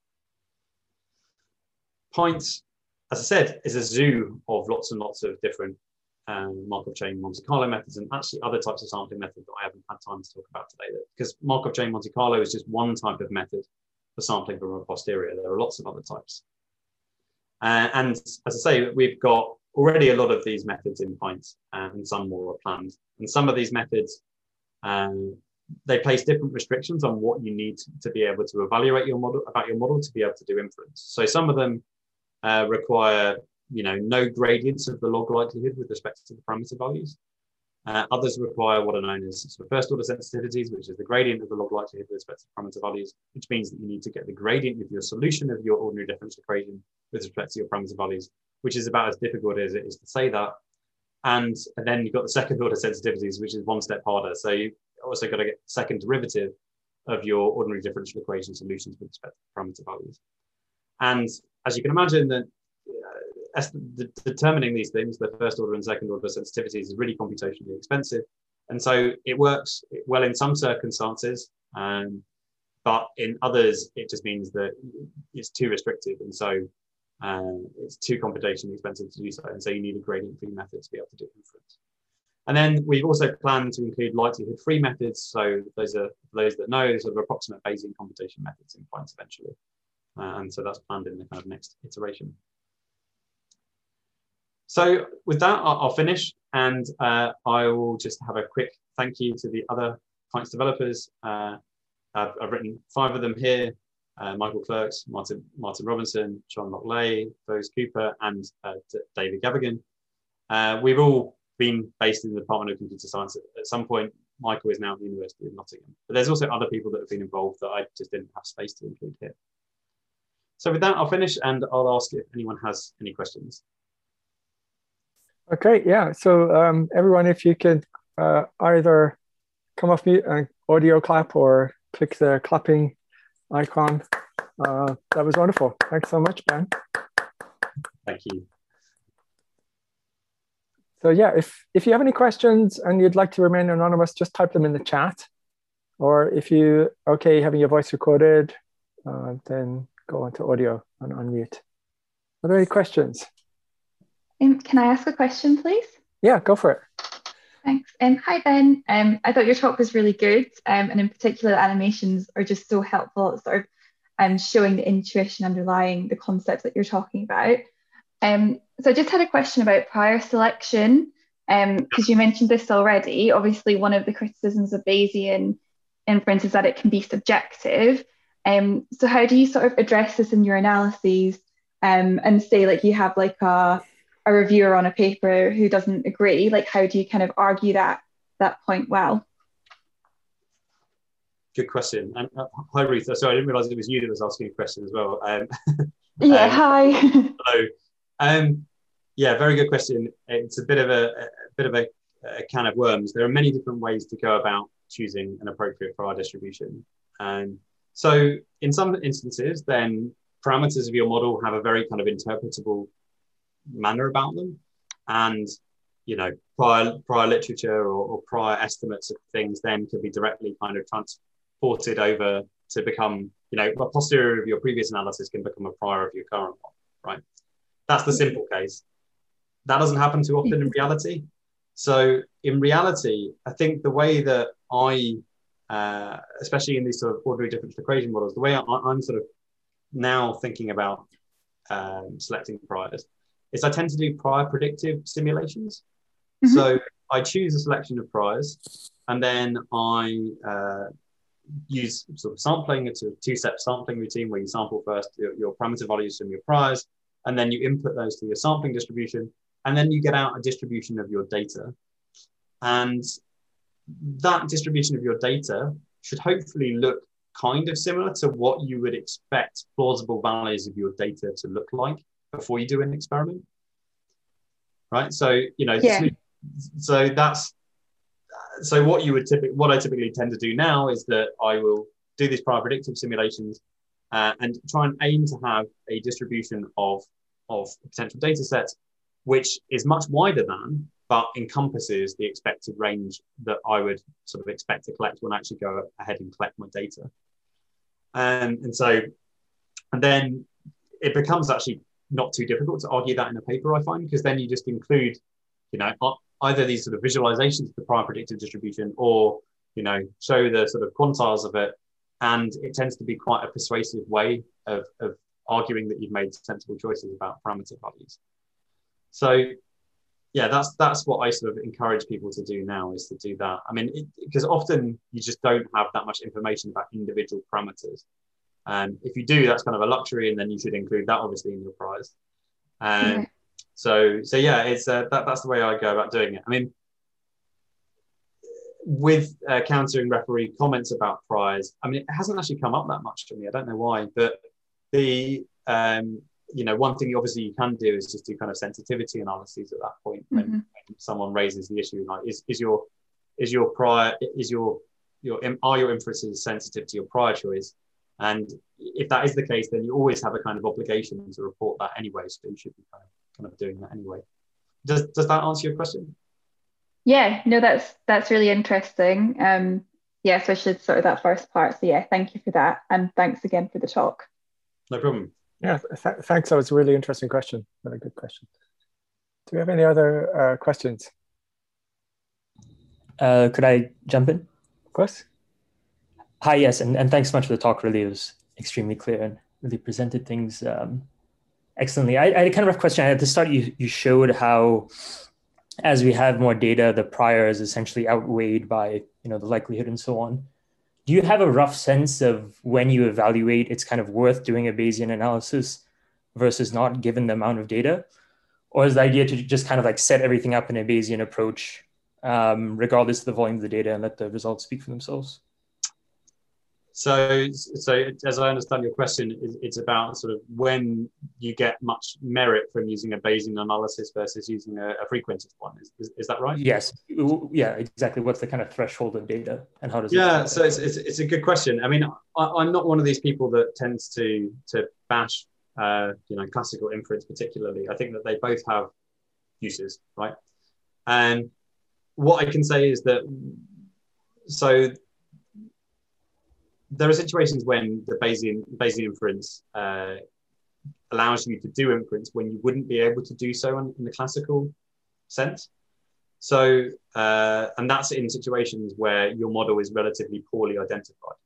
Pints, as I said, is a zoo of lots and lots of different um, Markov chain Monte Carlo methods, and actually other types of sampling methods that I haven't had time to talk about today. Because Markov chain Monte Carlo is just one type of method for sampling from a posterior. There are lots of other types. Uh, and as I say, we've got already a lot of these methods in Pints, uh, and some more are planned. And some of these methods, um, they place different restrictions on what you need to, to be able to evaluate your model about your model to be able to do inference. So some of them uh, require, you know, no gradients of the log likelihood with respect to the parameter values. Uh, others require what are known as sort of first order sensitivities, which is the gradient of the log likelihood with respect to parameter values, which means that you need to get the gradient of your solution of your ordinary differential equation with respect to your parameter values, which is about as difficult as it is to say that. And, and then you've got the second order sensitivities, which is one step harder. So you also got to get second derivative of your ordinary differential equation solutions with respect to parameter values. And as you can imagine, that uh, the, determining these things, the first order and second order sensitivities, is really computationally expensive. And so it works well in some circumstances, um, but in others, it just means that it's too restrictive. And so Uh, it's too computationally expensive to do so, and so you need a gradient-free method to be able to do inference. And then we've also planned to include likelihood-free methods. So those are, for those that know, sort of approximate Bayesian computation methods in Pints eventually. Uh, and so that's planned in the kind of next iteration. So with that, I'll, I'll finish, And uh, I will just have a quick thank you to the other Pints developers. Uh, I've, I've written five of them here. Uh, Michael Clerks, Martin, Martin Robinson, John Lockley, Bose Cooper, and uh, David Gavigan. Uh, we've all been based in the Department of Computer Science at, at some point. Michael is now at the University of Nottingham. But there's also other people that have been involved that I just didn't have space to include here. So with that, I'll finish and I'll ask if anyone has any questions. Okay, yeah. So um, everyone, if you could uh, either come off mute and audio clap or click the clapping icon. Uh, that was wonderful. Thanks so much, Ben. Thank you. So yeah, if, if you have any questions and you'd like to remain anonymous, just type them in the chat. Or if you okay having your voice recorded, uh, then go on to audio and unmute. Are there any questions? Um, can I ask a question, please? Yeah, go for it. Thanks. Um, hi, Ben. Um, I thought your talk was really good. Um, and in particular, the animations are just so helpful at sort of um, showing the intuition underlying the concepts that you're talking about. Um, so I just had a question about prior selection, because um, you mentioned this already. Obviously, one of the criticisms of Bayesian inference is that it can be subjective. Um, so how do you sort of address this in your analyses um, and say like you have like a a reviewer on a paper who doesn't agree, like how do you kind of argue that that point well? Good question. And uh, hi Ruth, sorry, I didn't realize it was you that was asking a question as well. Um, yeah, um, hi. Hello. Um, yeah, very good question. It's a bit of a, a bit of a, a can of worms. There are many different ways to go about choosing an appropriate prior distribution. And so in some instances, then parameters of your model have a very kind of interpretable manner about them, and you know prior prior literature or, or prior estimates of things then can be directly kind of transported over to become, you know, a posterior of your previous analysis can become a prior of your current one, right? That's the simple case. That doesn't happen too often in reality. So in reality, I think the way that I uh, especially in these sort of ordinary differential equation models, the way I, I'm sort of now thinking about um, selecting priors is I tend to do prior predictive simulations. Mm-hmm. So I choose a selection of priors, and then I uh, use sort of sampling. It's a two-step sampling routine where you sample first your, your parameter values from your priors, and then you input those to your sampling distribution, and then you get out a distribution of your data. And that distribution of your data should hopefully look kind of similar to what you would expect plausible values of your data to look like before you do an experiment, right? So, you know, yeah. so that's, so what you would typically, what I typically tend to do now is that I will do these prior predictive simulations uh, and try and aim to have a distribution of, of potential data sets, which is much wider than, but encompasses the expected range that I would sort of expect to collect when I actually go ahead and collect my data. Um, and so, and then it becomes actually not too difficult to argue that in a paper, I find, because then you just include, you know, either these sort of visualizations of the prior predictive distribution or, you know, show the sort of quantiles of it. And it tends to be quite a persuasive way of, of arguing that you've made sensible choices about parameter values. So yeah, that's that's what I sort of encourage people to do now, is to do that. I mean, because often you just don't have that much information about individual parameters. And if you do, that's kind of a luxury, and then you should include that obviously in your prize. Um, yeah. So, so yeah, it's uh, that that's the way I go about doing it. I mean, with uh, countering referee comments about prize, I mean, it hasn't actually come up that much to me. I don't know why, but the um, you know, one thing obviously you can do is just do kind of sensitivity analyses at that point when, mm-hmm. when someone raises the issue. Like, is is your is your prior is your your are your inferences sensitive to your prior choice? And if that is the case, then you always have a kind of obligation to report that anyway. So you should be kind of, kind of doing that anyway. Does does that answer your question? Yeah, no, that's that's really interesting. Um, yeah, especially sort of that first part. So yeah, thank you for that, and thanks again for the talk. No problem. Yeah, th thanks. That was a really interesting question. Very good question. Do we have any other uh, questions? Uh, could I jump in? Of course. Hi, yes, and, and thanks so much for the talk. Really, it was extremely clear and really presented things um, excellently. I, I had a kind of rough question. At the start, you, you showed how as we have more data, the prior is essentially outweighed by, you know, the likelihood and so on. Do you have a rough sense of when you evaluate it's kind of worth doing a Bayesian analysis versus not, given the amount of data? Or is the idea to just kind of like set everything up in a Bayesian approach, um, regardless of the volume of the data, and let the results speak for themselves? So, so as I understand your question, it's about sort of when you get much merit from using a Bayesian analysis versus using a, a frequentist one. Is, is, is that right? Yes. Yeah, exactly. What's the kind of threshold of data, and how does it? Yeah, so it's, it's, it's a good question. I mean, I, I'm not one of these people that tends to to bash, uh, you know, classical inference particularly. I think that they both have uses, right? And what I can say is that, so there are situations when the Bayesian, Bayesian inference uh, allows you to do inference when you wouldn't be able to do so in, in the classical sense. So, uh, and that's in situations where your model is relatively poorly identified.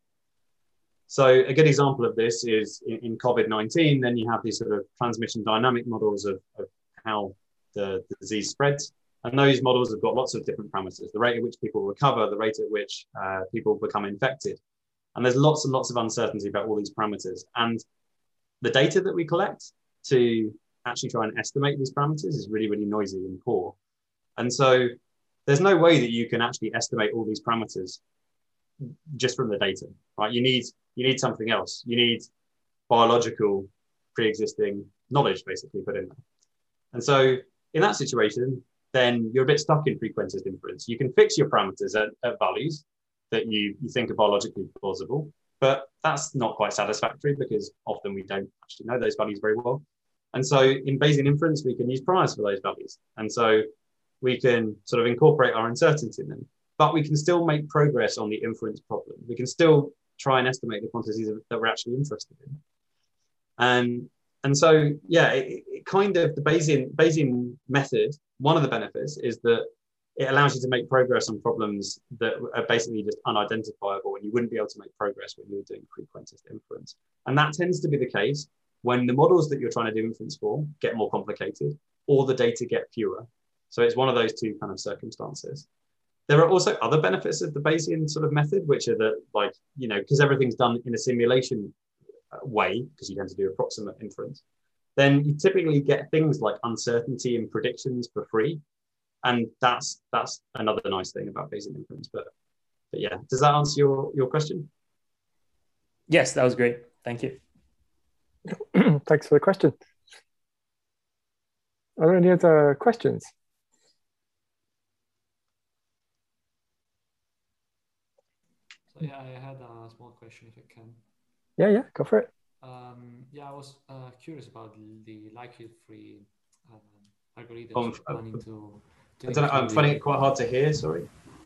So a good example of this is in, in COVID nineteen, then you have these sort of transmission dynamic models of, of how the, the disease spreads. And those models have got lots of different parameters: the rate at which people recover, the rate at which uh, people become infected. And there's lots and lots of uncertainty about all these parameters. And the data that we collect to actually try and estimate these parameters is really, really noisy and poor. And so there's no way that you can actually estimate all these parameters just from the data, right? You need, you need something else. You need biological pre-existing knowledge basically put in there. And so in that situation, then you're a bit stuck in frequentist inference. You can fix your parameters at, at values that you, you think are biologically plausible, but that's not quite satisfactory because often we don't actually know those values very well. And so in Bayesian inference, we can use priors for those values. And so we can sort of incorporate our uncertainty in them, but we can still make progress on the inference problem. We can still try and estimate the quantities that we're actually interested in. And, and so, yeah, it, it kind of, the Bayesian, Bayesian method, one of the benefits is that it allows you to make progress on problems that are basically just unidentifiable, and you wouldn't be able to make progress when you were doing frequentist inference. And that tends to be the case when the models that you're trying to do inference for get more complicated or the data get fewer. So it's one of those two kind of circumstances. There are also other benefits of the Bayesian sort of method, which are that, like, you know, because everything's done in a simulation way, because you tend to do approximate inference, then you typically get things like uncertainty and predictions for free. And that's that's another nice thing about Bayesian inference. But, but yeah, does that answer your, your question? Yes, that was great. Thank you. Thanks for the question. Are there any other questions? So yeah, I had a small question if I can. Yeah, yeah, go for it. Um, yeah, I was uh, curious about the likelihood-free uh, algorithms Um, you're planning to. to I don't know, I'm finding it quite hard to hear, sorry.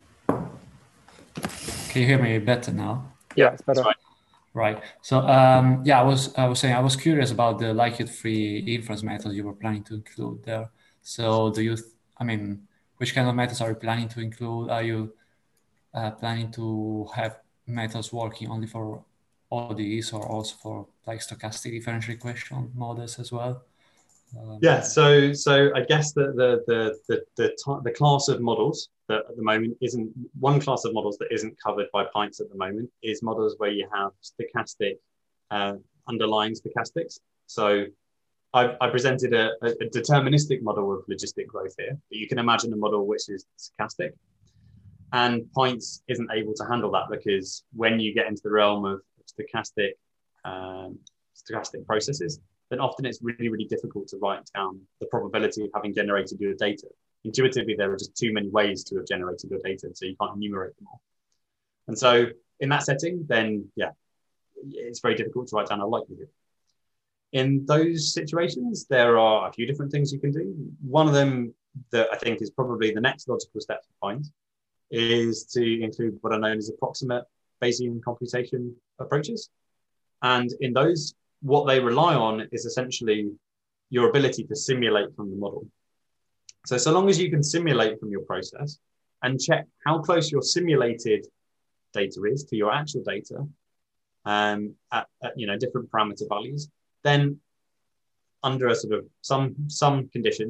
Can you hear me better now? Yeah, it's better. Right. Right. So um, yeah, I was I was saying I was curious about the likelihood-free inference methods you were planning to include there. So do you? I mean, which kind of methods are you planning to include? Are you uh, planning to have methods working only for O D Es or also for like stochastic differential equation models as well? Um, Yeah, so so I guess the the the the the, the class of models that at the moment isn't one class of models that isn't covered by PINTs at the moment is models where you have stochastic uh, underlying stochastics. So I, I presented a, a, a deterministic model of logistic growth here, but you can imagine a model which is stochastic. And PINTs isn't able to handle that because when you get into the realm of stochastic um, stochastic processes, then often it's really, really difficult to write down the probability of having generated your data. Intuitively, there are just too many ways to have generated your data, so you can't enumerate them all. And so in that setting, then yeah, it's very difficult to write down a likelihood. In those situations, there are a few different things you can do. One of them that I think is probably the next logical step to find is to include what are known as approximate Bayesian computation approaches. And in those, what they rely on is essentially your ability to simulate from the model. So, so long as you can simulate from your process and check how close your simulated data is to your actual data um, at, at you know different parameter values, then under a sort of some some conditions,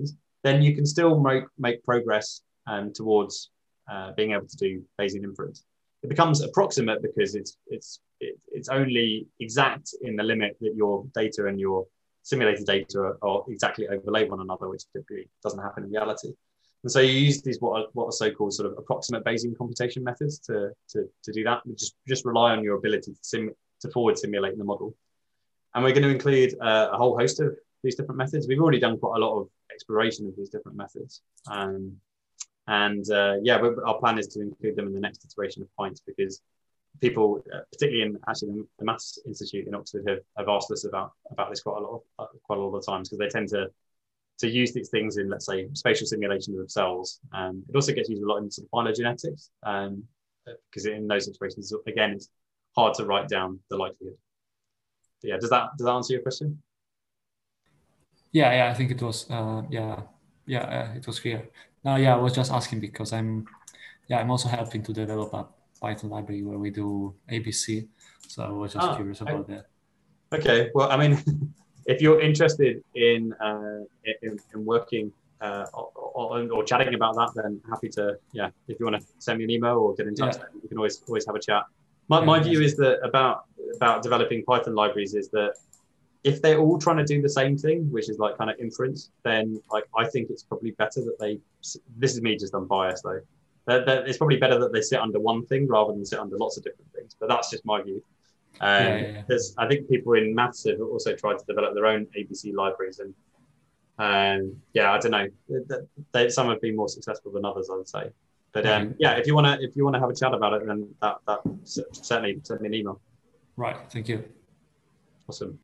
then you can still make, make progress um, towards uh, being able to do Bayesian inference. It becomes approximate because it's it's it, it's only exact in the limit that your data and your simulated data are, are exactly overlay one another, which typically doesn't happen in reality. And so you use these what are, what are so-called sort of approximate Bayesian computation methods to to, to do that. You just just rely on your ability to sim to forward simulate the model. And we're going to include uh, a whole host of these different methods. We've already done quite a lot of exploration of these different methods. Um, and uh, yeah, our plan is to include them in the next iteration of Points, because people, uh, particularly in actually the Maths Institute in Oxford, have, have asked us about about this quite a lot, of, uh, quite a lot of times, because they tend to to use these things in, let's say, spatial simulation of cells. Um, it also gets used a lot in sort of phylogenetics, um, because in those situations, again, it's hard to write down the likelihood. But yeah, does that does that answer your question? Yeah, yeah, I think it was. Uh, yeah, yeah, uh, it was clear. No, yeah, I was just asking because I'm, yeah, I'm also helping to develop a Python library where we do A B C. So I was just ah, curious about that. Okay, well, I mean, if you're interested in uh, in, in working uh, or, or, or chatting about that, then happy to. Yeah, if you want to send me an email or get in touch, Yeah. we can always always have a chat. My Yeah, my yeah. view is that about about developing Python libraries is that if they're all trying to do the same thing, which is like kind of inference, then like I think it's probably better that they. This is me just unbiased though. That, that it's probably better that they sit under one thing rather than sit under lots of different things. But that's just my view. Um, Yeah, yeah, yeah. There's, I think people in maths have also tried to develop their own A B C libraries, and um, yeah, I don't know. They, they, some have been more successful than others, I would say. But um, Right. yeah, if you wanna if you wanna have a chat about it, then that that certainly send me an email. Right. Thank you. Awesome.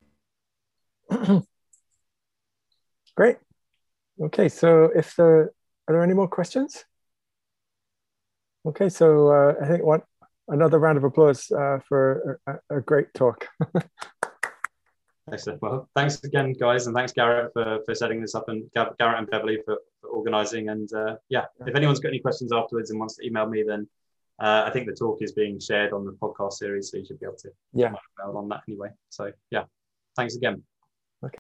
Great. Okay, so if there are there any more questions? Okay, so uh, I think one another round of applause uh, for a, a great talk. Excellent. Well, thanks again, guys, and thanks Garrett for for setting this up, and Garrett and Beverly for, for organising. And uh, yeah, if anyone's got any questions afterwards and wants to email me, then uh, I think the talk is being shared on the podcast series, so you should be able to Yeah. email on that anyway. So yeah, thanks again.